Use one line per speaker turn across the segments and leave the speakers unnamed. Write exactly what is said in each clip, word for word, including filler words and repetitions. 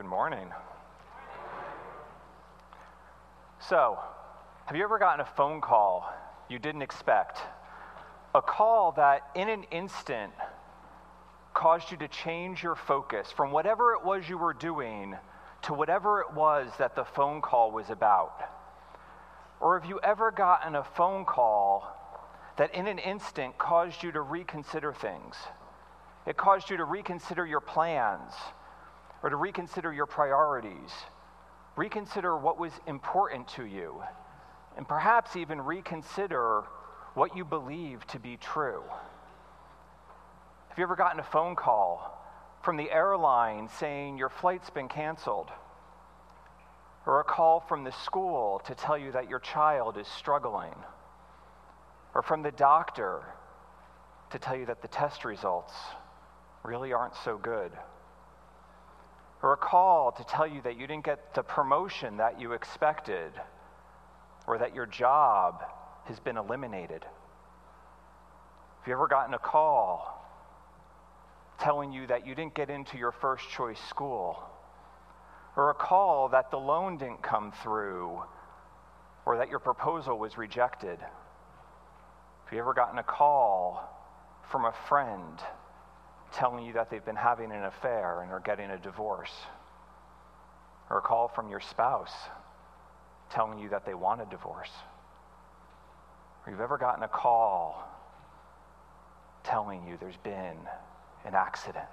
morning. So, have you ever gotten a phone call you didn't expect? A call that in an instant caused you to change your focus from whatever it was you were doing to whatever it was that the phone call was about? Or have you ever gotten a phone call that in an instant caused you to reconsider things? It caused you to reconsider your plans, or to reconsider your priorities, reconsider what was important to you, and perhaps even reconsider what you believe to be true. Have you ever gotten a phone call from the airline saying your flight's been canceled? Or a call from the school to tell you that your child is struggling? Or from the doctor to tell you that the test results really aren't so good? Or a call to tell you that you didn't get the promotion that you expected, or that your job has been eliminated? Have you ever gotten a call telling you that you didn't get into your first choice school? Or a call that the loan didn't come through, or that your proposal was rejected? Have you ever gotten a call from a friend telling you that they've been having an affair and are getting a divorce? Or a call from your spouse telling you that they want a divorce? Or you've ever gotten a call telling you there's been an accident?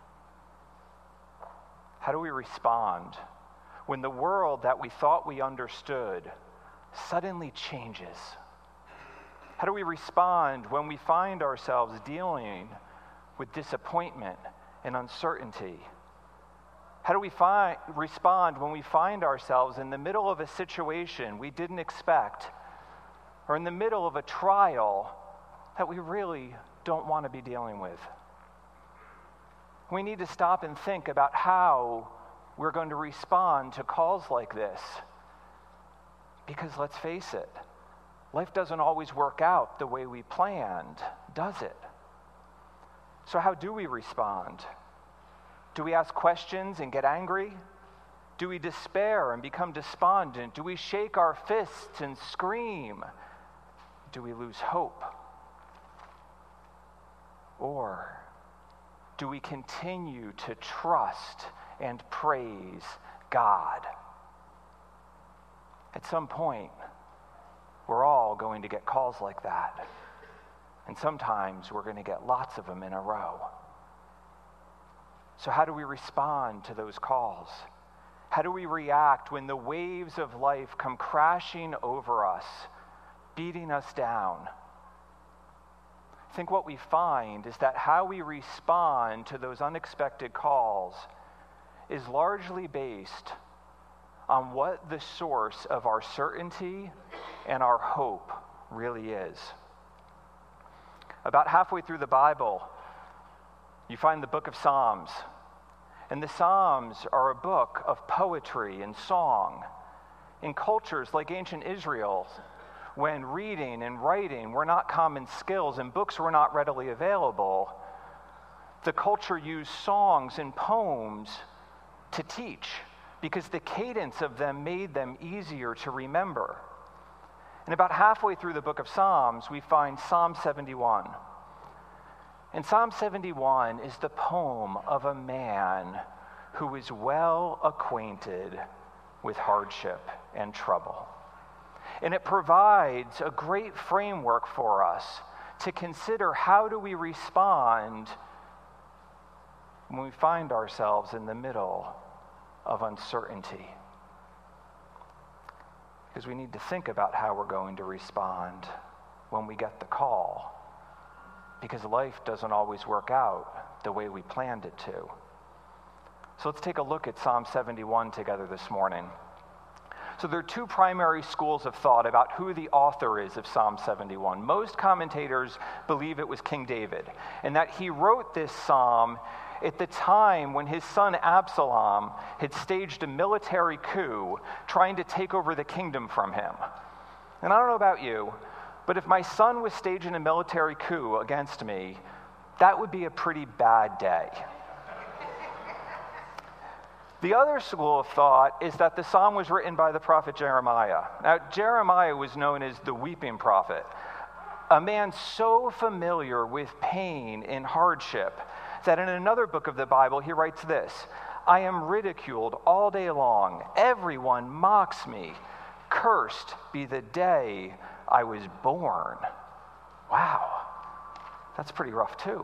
How do we respond when the world that we thought we understood suddenly changes? How do we respond when we find ourselves dealing with disappointment and uncertainty? How do we find, respond when we find ourselves in the middle of a situation we didn't expect, or in the middle of a trial that we really don't want to be dealing with? We need to stop and think about how we're going to respond to calls like this. Because let's face it, life doesn't always work out the way we planned, does it? So how do we respond? Do we ask questions and get angry? Do we despair and become despondent? Do we shake our fists and scream? Do we lose hope? Or do we continue to trust and praise God? At some point, we're all going to get calls like that. And sometimes we're going to get lots of them in a row. So how do we respond to those calls? How do we react when the waves of life come crashing over us, beating us down? I think what we find is that how we respond to those unexpected calls is largely based on what the source of our certainty and our hope really is. About halfway through the Bible, you find the book of Psalms. And the Psalms are a book of poetry and song. In cultures like ancient Israel, when reading and writing were not common skills and books were not readily available, the culture used songs and poems to teach, because the cadence of them made them easier to remember. And about halfway through the book of Psalms, we find Psalm seventy-one. And Psalm seventy-one is the poem of a man who is well acquainted with hardship and trouble. And it provides a great framework for us to consider, how do we respond when we find ourselves in the middle of uncertainty? Because we need to think about how we're going to respond when we get the call. Because life doesn't always work out the way we planned it to. So let's take a look at Psalm seventy-one together this morning. So there are two primary schools of thought about who the author is of Psalm seventy-one. Most commentators believe it was King David, and that he wrote this psalm at the time when his son Absalom had staged a military coup trying to take over the kingdom from him. And I don't know about you, but if my son was staging a military coup against me, that would be a pretty bad day. The other school of thought is that the psalm was written by the prophet Jeremiah. Now, Jeremiah was known as the weeping prophet, a man so familiar with pain and hardship that in another book of the Bible he writes this: I am ridiculed all day long. Everyone mocks me. Cursed be the day I was born. Wow, that's pretty rough too.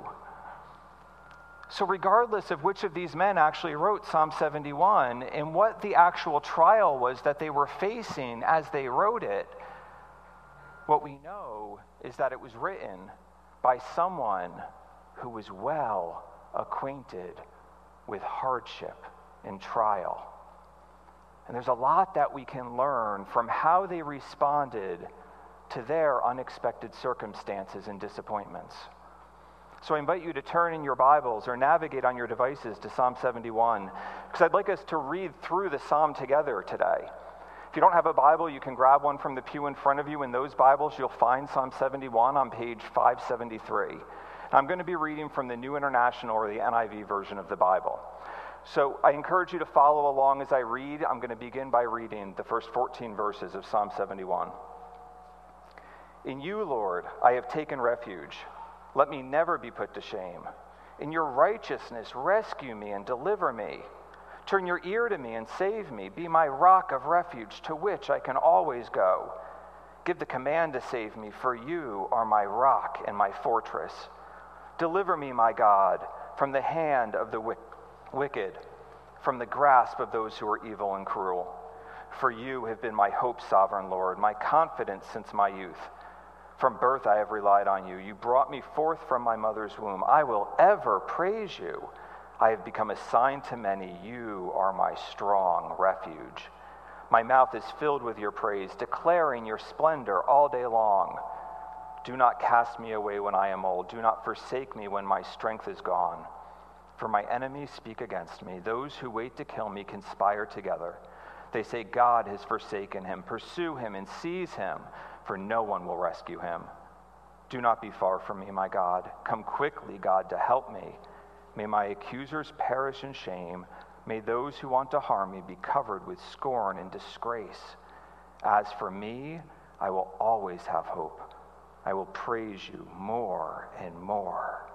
So regardless of which of these men actually wrote Psalm seventy-one and what the actual trial was that they were facing as they wrote it, what we know is that it was written by someone who was well acquainted with hardship and trial. And there's a lot that we can learn from how they responded to their unexpected circumstances and disappointments. So I invite you to turn in your Bibles or navigate on your devices to Psalm seventy-one, because I'd like us to read through the psalm together today. If you don't have a Bible, you can grab one from the pew in front of you. In those Bibles, you'll find Psalm seventy-one on page five seventy-three. And I'm going to be reading from the New International or the N I V version of the Bible. So I encourage you to follow along as I read. I'm going to begin by reading the first fourteen verses of Psalm seventy-one. In you, Lord, I have taken refuge. Let me never be put to shame. In your righteousness, rescue me and deliver me. Turn your ear to me and save me. Be my rock of refuge to which I can always go. Give the command to save me, for you are my rock and my fortress. Deliver me, my God, from the hand of the wicked, from the grasp of those who are evil and cruel. For you have been my hope, sovereign Lord, my confidence since my youth. From birth I have relied on you. You brought me forth from my mother's womb. I will ever praise you. I have become a sign to many. You are my strong refuge. My mouth is filled with your praise, declaring your splendor all day long. Do not cast me away when I am old. Do not forsake me when my strength is gone. For my enemies speak against me. Those who wait to kill me conspire together. They say, God has forsaken him. Pursue him and seize him, for no one will rescue him. Do not be far from me, my God. Come quickly, God, to help me. May my accusers perish in shame. May those who want to harm me be covered with scorn and disgrace. As for me, I will always have hope. I will praise you more and more.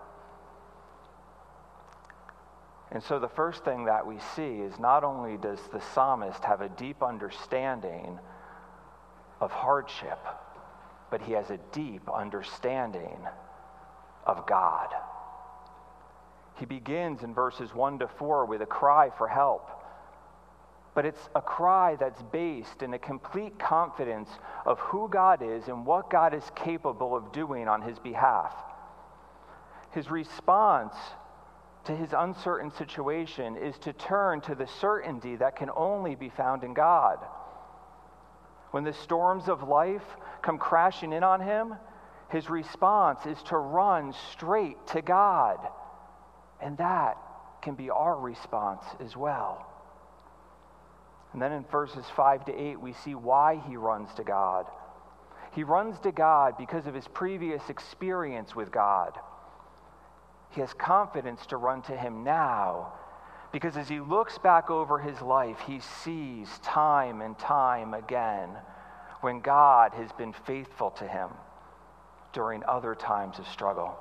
And so the first thing that we see is not only does the psalmist have a deep understanding of hardship, but he has a deep understanding of God. He begins in verses one to four with a cry for help. But it's a cry that's based in a complete confidence of who God is and what God is capable of doing on his behalf. His response to his uncertain situation is to turn to the certainty that can only be found in God. When the storms of life come crashing in on him, his response is to run straight to God. And that can be our response as well. And then in verses five to eight, we see why he runs to God. He runs to God because of his previous experience with God. He has confidence to run to him now because as he looks back over his life, he sees time and time again when God has been faithful to him during other times of struggle.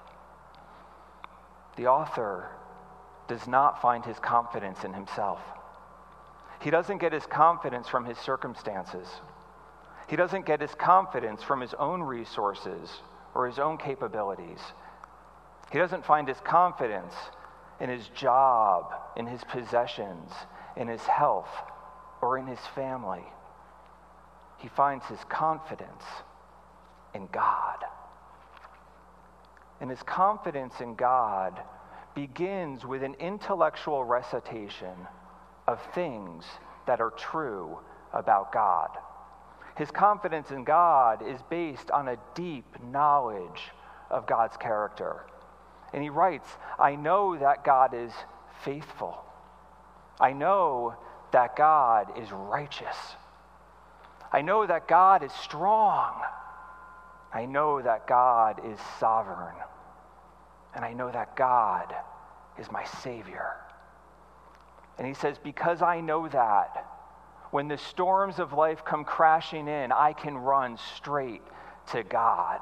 The author does not find his confidence in himself. He doesn't get his confidence from his circumstances. He doesn't get his confidence from his own resources or his own capabilities. He doesn't find his confidence in his job, in his possessions, in his health, or in his family. He finds his confidence in God. And his confidence in God begins with an intellectual recitation of things that are true about God. His confidence in God is based on a deep knowledge of God's character. And he writes, I know that God is faithful. I know that God is righteous. I know that God is strong. I know that God is sovereign. And I know that God is my Savior. And he says, because I know that, when the storms of life come crashing in, I can run straight to God.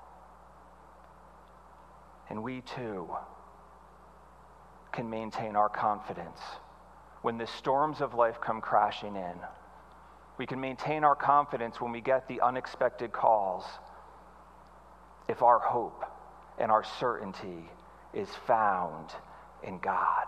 And we too can maintain our confidence when the storms of life come crashing in. We can maintain our confidence when we get the unexpected calls if our hope and our certainty is found in God.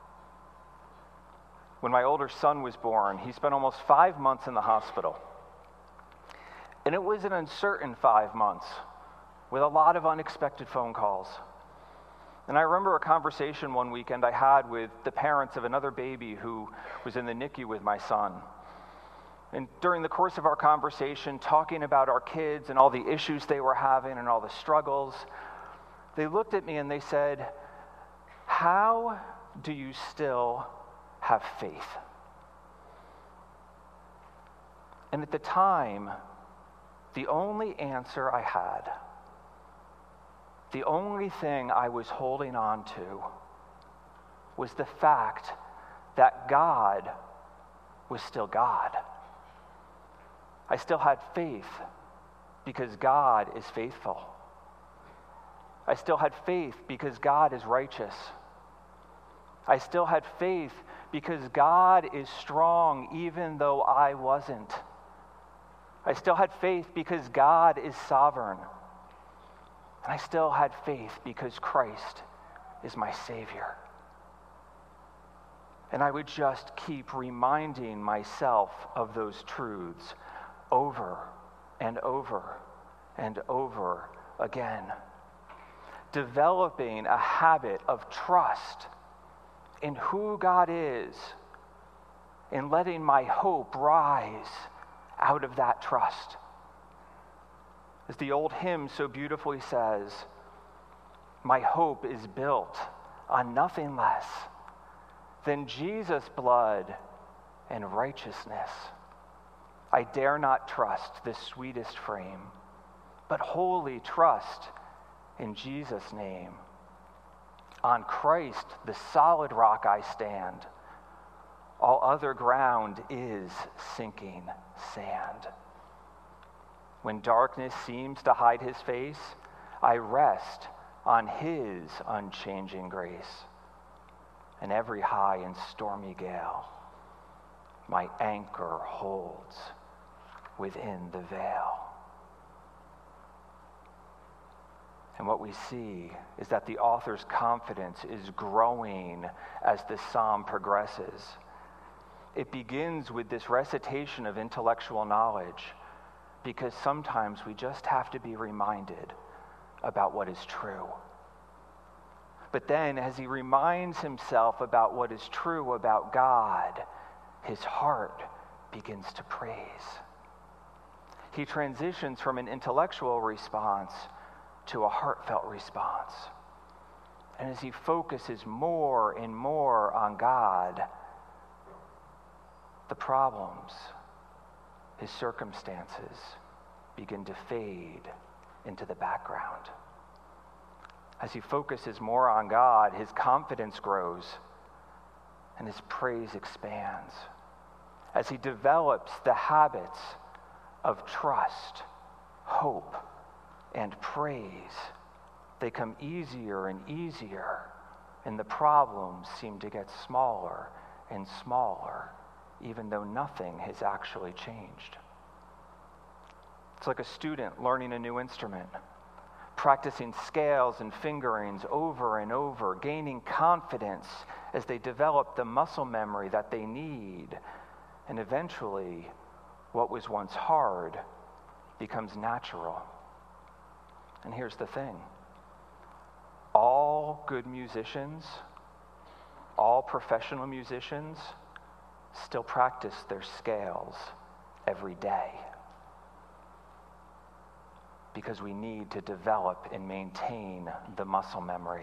When my older son was born, he spent almost five months in the hospital. And it was an uncertain five months with a lot of unexpected phone calls. And I remember a conversation one weekend I had with the parents of another baby who was in the N I C U with my son. And during the course of our conversation, talking about our kids and all the issues they were having and all the struggles, they looked at me and they said, "How do you still have faith?" And at the time, the only answer I had, the only thing I was holding on to, was the fact that God was still God. I still had faith because God is faithful. I still had faith because God is righteous. I still had faith because God is strong even though I wasn't. I still had faith because God is sovereign. And I still had faith because Christ is my Savior. And I would just keep reminding myself of those truths over and over and over again. Developing a habit of trust in who God is and letting my hope rise out of that trust. As the old hymn so beautifully says, my hope is built on nothing less than Jesus' blood and righteousness. I dare not trust the sweetest frame, but wholly trust in Jesus' name. On Christ, the solid rock, I stand. All other ground is sinking sand. When darkness seems to hide his face, I rest on his unchanging grace. In every high and stormy gale, my anchor holds within the veil. And what we see is that the author's confidence is growing as the psalm progresses. It begins with this recitation of intellectual knowledge, because sometimes we just have to be reminded about what is true. But then, as he reminds himself about what is true about God, his heart begins to praise. He transitions from an intellectual response to a heartfelt response. And as he focuses more and more on God, the problems, his circumstances, begin to fade into the background. As he focuses more on God, his confidence grows and his praise expands. As he develops the habits of trust, hope, and praise, they come easier and easier, and the problems seem to get smaller and smaller, even though nothing has actually changed. It's like a student learning a new instrument, practicing scales and fingerings over and over, gaining confidence as they develop the muscle memory that they need. And eventually, what was once hard becomes natural. And here's the thing. All good musicians, all professional musicians, still practice their scales every day. Because we need to develop and maintain the muscle memory.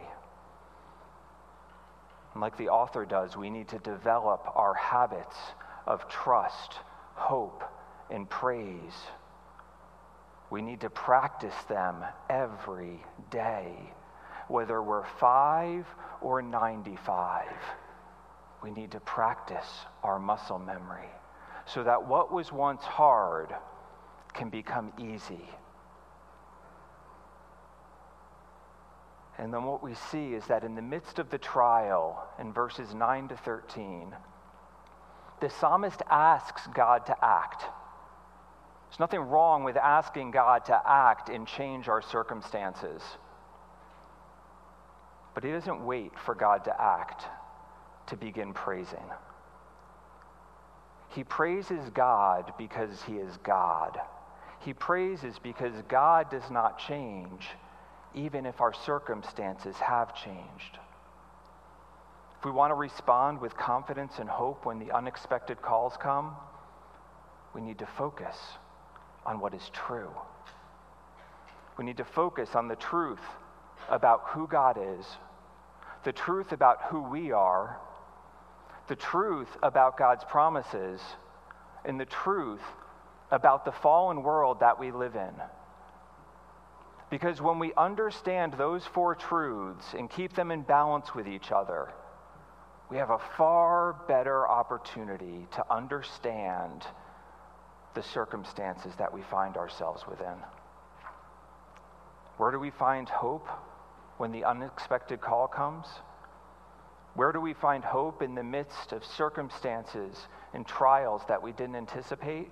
And like the author does, we need to develop our habits of trust, hope, and praise. We need to practice them every day, whether we're five or ninety-five. we need to practice our muscle memory so that what was once hard can become easy. And then what we see is that in the midst of the trial, in verses nine to thirteen, the psalmist asks God to act. There's nothing wrong with asking God to act and change our circumstances. But he doesn't wait for God to act to begin praising. He praises God because he is God. He praises because God does not change, even if our circumstances have changed. If we want to respond with confidence and hope when the unexpected calls come, we need to focus on what is true. We need to focus on the truth about who God is, the truth about who we are, the truth about God's promises, and the truth about the fallen world that we live in. Because when we understand those four truths and keep them in balance with each other, we have a far better opportunity to understand the circumstances that we find ourselves within. Where do we find hope when the unexpected call comes? Where do we find hope in the midst of circumstances and trials that we didn't anticipate?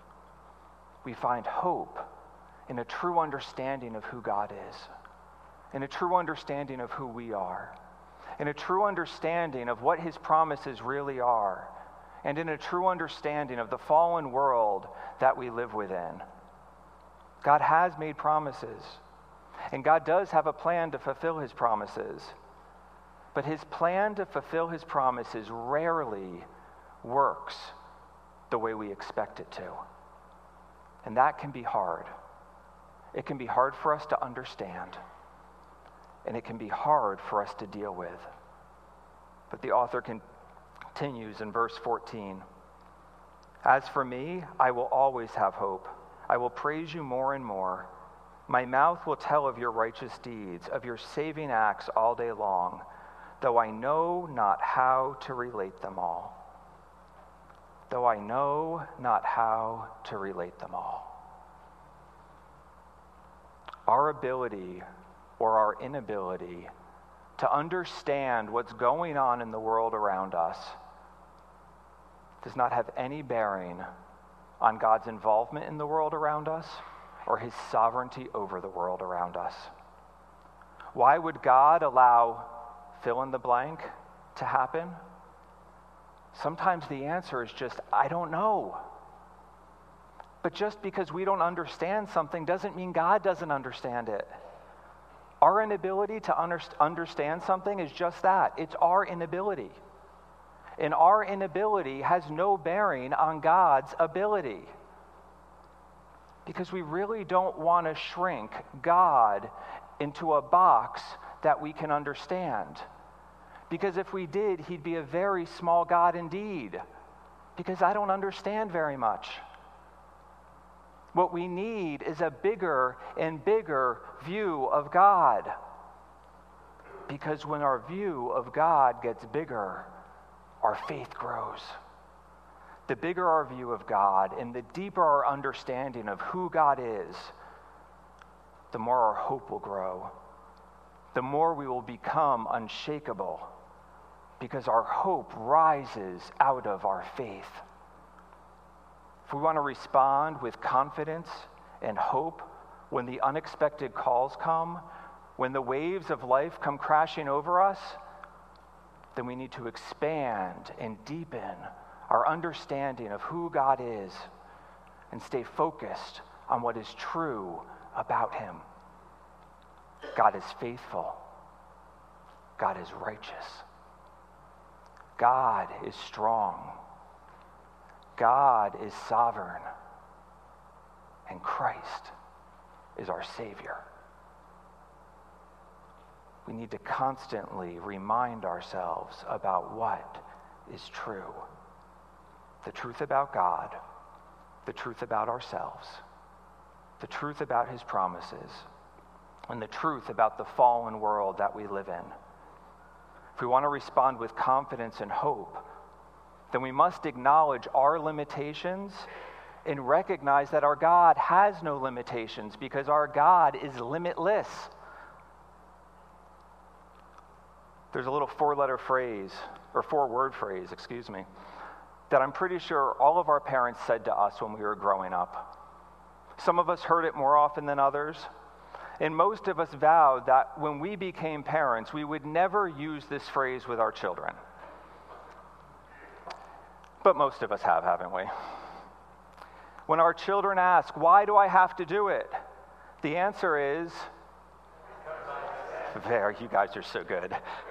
We find hope in a true understanding of who God is, in a true understanding of who we are, in a true understanding of what his promises really are, and in a true understanding of the fallen world that we live within. God has made promises, and God does have a plan to fulfill his promises, but his plan to fulfill his promises rarely works the way we expect it to. And that can be hard. It can be hard for us to understand, and it can be hard for us to deal with. But the author continues in verse fourteen. As for me, I will always have hope. I will praise you more and more. My mouth will tell of your righteous deeds, of your saving acts all day long, though I know not how to relate them all. Though I know not how to relate them all. Our ability or our inability to understand what's going on in the world around us does not have any bearing on God's involvement in the world around us or his sovereignty over the world around us. Why would God allow fill in the blank to happen? Sometimes the answer is just, I don't know. But just because we don't understand something doesn't mean God doesn't understand it. Our inability to under- understand something is just that. It's our inability. And our inability has no bearing on God's ability. Because we really don't want to shrink God into a box that we can understand. Because if we did, he'd be a very small God indeed. Because I don't understand very much. What we need is a bigger and bigger view of God. Because when our view of God gets bigger, our faith grows. The bigger our view of God and the deeper our understanding of who God is, the more our hope will grow. The more we will become unshakable, because our hope rises out of our faith. If we want to respond with confidence and hope when the unexpected calls come, when the waves of life come crashing over us, then we need to expand and deepen our understanding of who God is and stay focused on what is true about him. God is faithful. God is righteous. God is strong. God is sovereign. And Christ is our Savior. We need to constantly remind ourselves about what is true. The truth about God, the truth about ourselves, the truth about his promises, and the truth about the fallen world that we live in. if we want to respond with confidence and hope, then we must acknowledge our limitations and recognize that our God has no limitations because our God is limitless. There's a little four-letter phrase, or four-word phrase, excuse me, that I'm pretty sure all of our parents said to us when we were growing up. Some of us heard it more often than others, and most of us vowed that when we became parents, we would never use this phrase with our children. But most of us have, haven't we? When our children ask, why do I have to do it? The answer is, there, you guys are so good.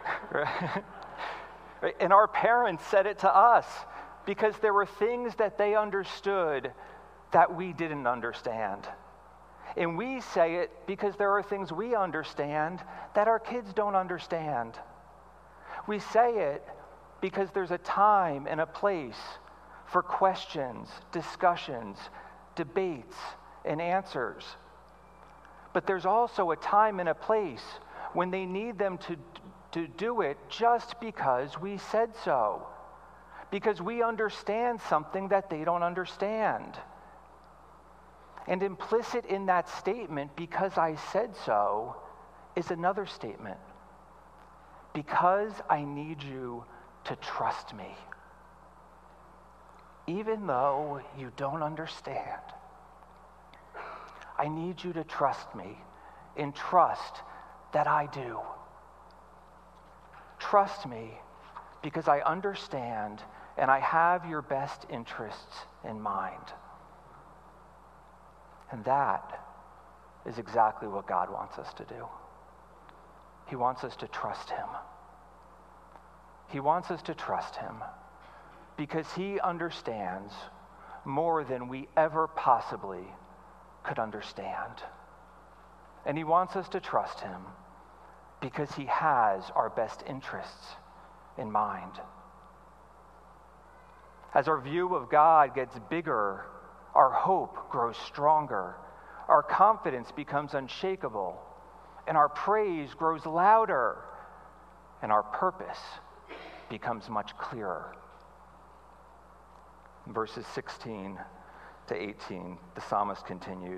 And our parents said it to us because there were things that they understood that we didn't understand. And we say it because there are things we understand that our kids don't understand. We say it because there's a time and a place for questions, discussions, debates, and answers. But there's also a time and a place when they need them to, to do it just because we said so, because we understand something that they don't understand. And implicit in that statement, because I said so, is another statement. Because I need you to trust me. Even though you don't understand, I need you to trust me and trust that I do. Trust me because I understand and I have your best interests in mind. And that is exactly what God wants us to do. He wants us to trust him. He wants us to trust him because he understands more than we ever possibly could understand. And he wants us to trust him because he has our best interests in mind. As our view of God gets bigger, our hope grows stronger, our confidence becomes unshakable, and our praise grows louder, and our purpose becomes much clearer. In verses sixteen to eighteen, the psalmist continues,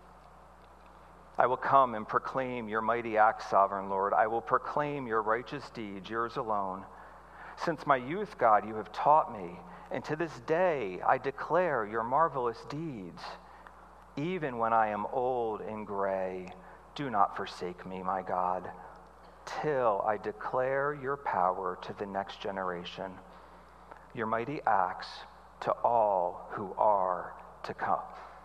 I will come and proclaim your mighty acts, sovereign Lord. I will proclaim your righteous deeds, yours alone. Since my youth, God, you have taught me, and to this day I declare your marvelous deeds. Even when I am old and gray, do not forsake me, my God, till I declare your power to the next generation, your mighty acts to all who are to come.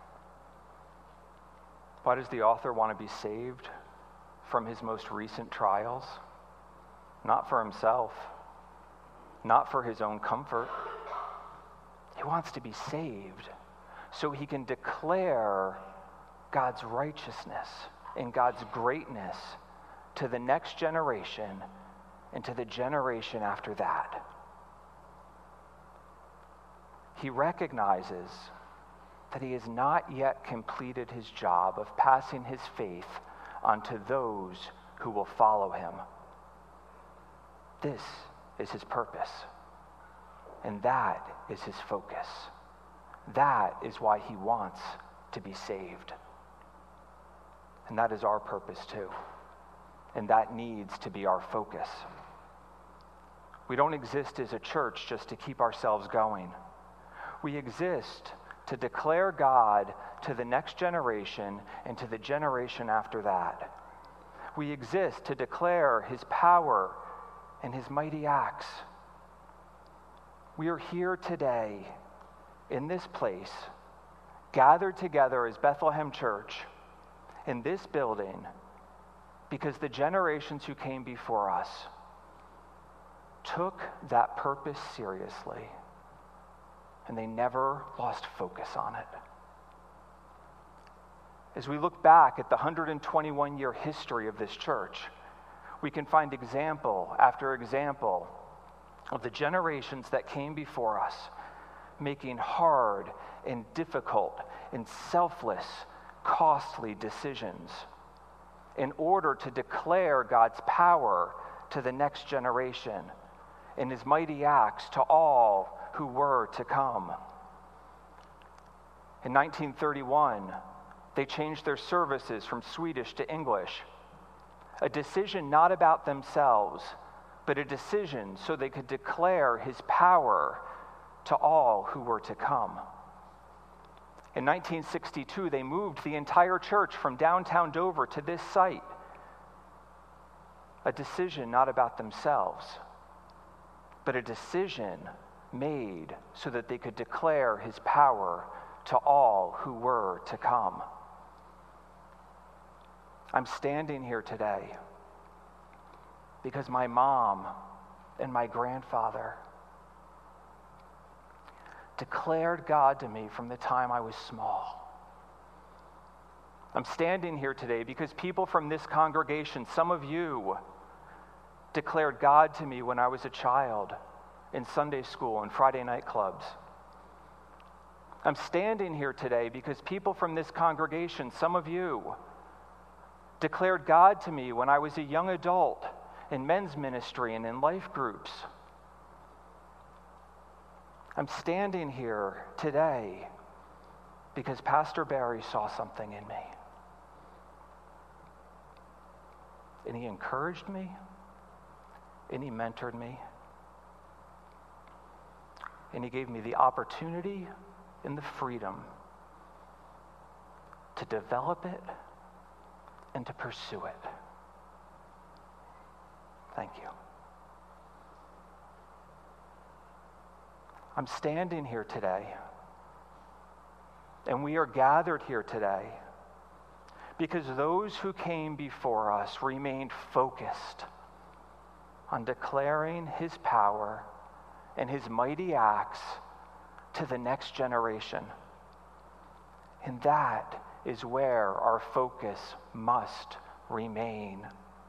Why does the author want to be saved from his most recent trials? Not for himself, not for his own comfort. He wants to be saved so he can declare God's righteousness and God's greatness to the next generation and to the generation after that. He recognizes that he has not yet completed his job of passing his faith onto those who will follow him. This is his purpose, and that is his focus. That is why he wants to be saved. And that is our purpose too, and that needs to be our focus. We don't exist as a church just to keep ourselves going. We exist to declare God to the next generation and to the generation after that. We exist to declare his power and his mighty acts. We are here today in this place, gathered together as Bethlehem Church in this building because the generations who came before us took that purpose seriously. And they never lost focus on it. As we look back at the one hundred twenty-one year history of this church, we can find example after example of the generations that came before us, making hard and difficult and selfless, costly decisions in order to declare God's power to the next generation, and his mighty acts to all who were to come. In nineteen thirty-one, they changed their services from Swedish to English, a decision not about themselves, but a decision so they could declare his power to all who were to come. In nineteen sixty-two, they moved the entire church from downtown Dover to this site, a decision not about themselves, but a decision made so that they could declare his power to all who were to come. I'm standing here today because my mom and my grandfather declared God to me from the time I was small. I'm standing here today because people from this congregation, some of you, declared God to me when I was a child in Sunday school and Friday night clubs. I'm standing here today because people from this congregation, some of you, declared God to me when I was a young adult in men's ministry and in life groups. I'm standing here today because Pastor Barry saw something in me. And he encouraged me, and he mentored me, and he gave me the opportunity and the freedom to develop it and to pursue it. Thank you. I'm standing here today, and we are gathered here today because those who came before us remained focused on declaring his power and his mighty acts to the next generation. And that is where our focus must remain.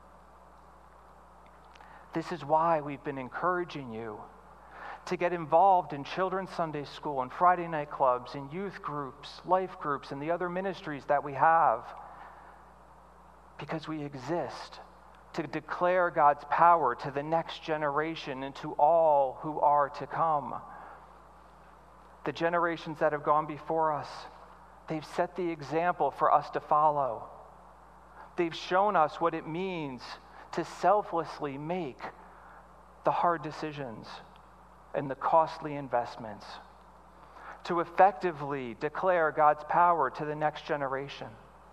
This is why we've been encouraging you to get involved in children's Sunday school and Friday night clubs and youth groups, life groups, and the other ministries that we have, because we exist to declare God's power to the next generation and to all who are to come. The generations that have gone before us, they've set the example for us to follow. They've shown us what it means to selflessly make the hard decisions and the costly investments, to effectively declare God's power to the next generation.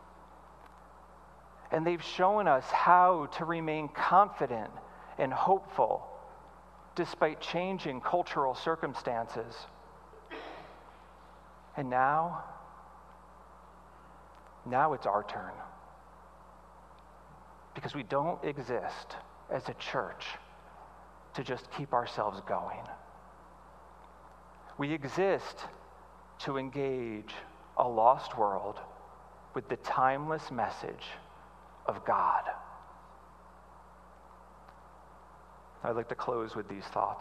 And they've shown us how to remain confident and hopeful despite changing cultural circumstances. And now, now it's our turn. Because we don't exist as a church to just keep ourselves going. We exist to engage a lost world with the timeless message of God. I'd like to close with these thoughts.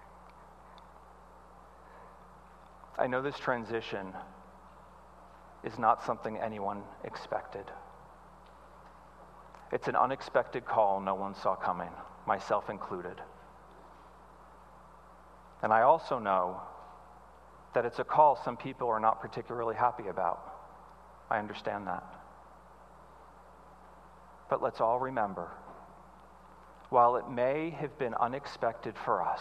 I know this transition is not something anyone expected. It's an unexpected call no one saw coming, myself included. And I also know that it's a call some people are not particularly happy about. I understand that. But let's all remember, while it may have been unexpected for us,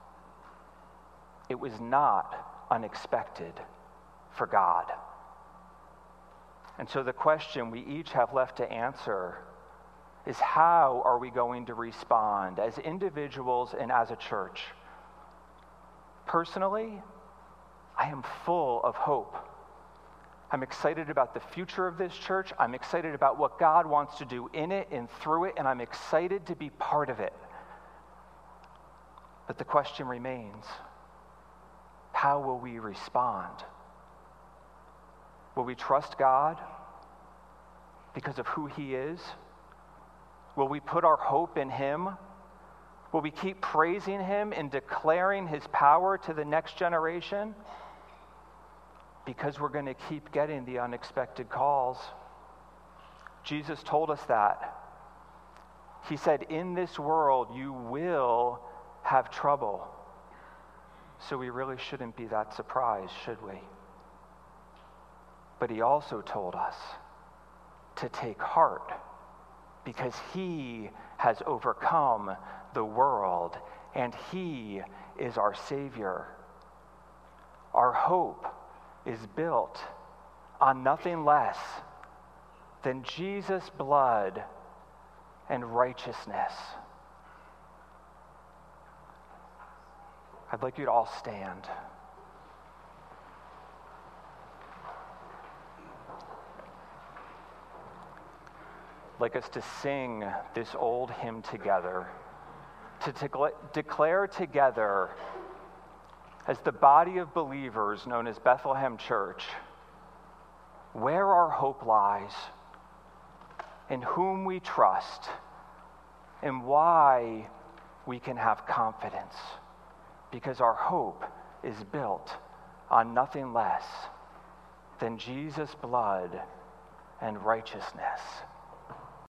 it was not unexpected for God. And so the question we each have left to answer is, how are we going to respond as individuals and as a church? Personally, I am full of hope. I'm excited about the future of this church. I'm excited about what God wants to do in it and through it, and I'm excited to be part of it. But the question remains, how will we respond? Will we trust God because of who He is? Will we put our hope in Him? Will we keep praising Him and declaring His power to the next generation? Because we're going to keep getting the unexpected calls. Jesus told us that. He said, in this world you will have trouble. So we really shouldn't be that surprised, should we? But he also told us to take heart because he has overcome the world and he is our Savior. Our hope is built on nothing less than Jesus' blood and righteousness. I'd like you to all stand. I'd like us to sing this old hymn together, to decla- declare together as the body of believers known as Bethlehem Church, where our hope lies, in whom we trust, and why we can have confidence, because our hope is built on nothing less than Jesus' blood and righteousness.